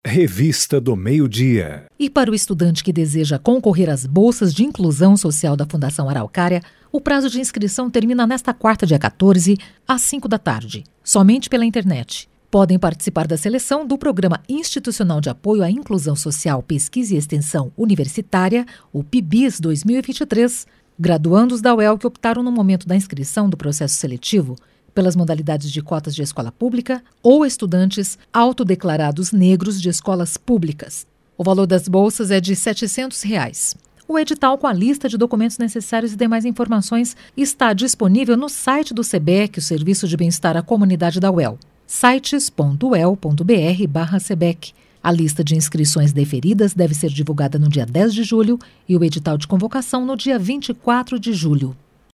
Revista do Meio-Dia. E para o estudante que deseja concorrer às bolsas de inclusão social da Fundação Araucária, o prazo de inscrição termina nesta quarta, dia 14, às 5 da tarde, somente pela internet. Podem participar da seleção do Programa Institucional de Apoio à Inclusão Social, Pesquisa e Extensão Universitária, o PIBIS 2023, graduandos da UEL que optaram no momento da inscrição do processo seletivo pelas modalidades de cotas de escola pública ou estudantes autodeclarados negros de escolas públicas. O valor das bolsas é de R$ 700. O edital com a lista de documentos necessários e demais informações está disponível no site do SEBEC, o Serviço de Bem-Estar à Comunidade da UEL, sites.uel.br/SEBEC. A lista de inscrições deferidas deve ser divulgada no dia 10 de julho e o edital de convocação no dia 24 de julho.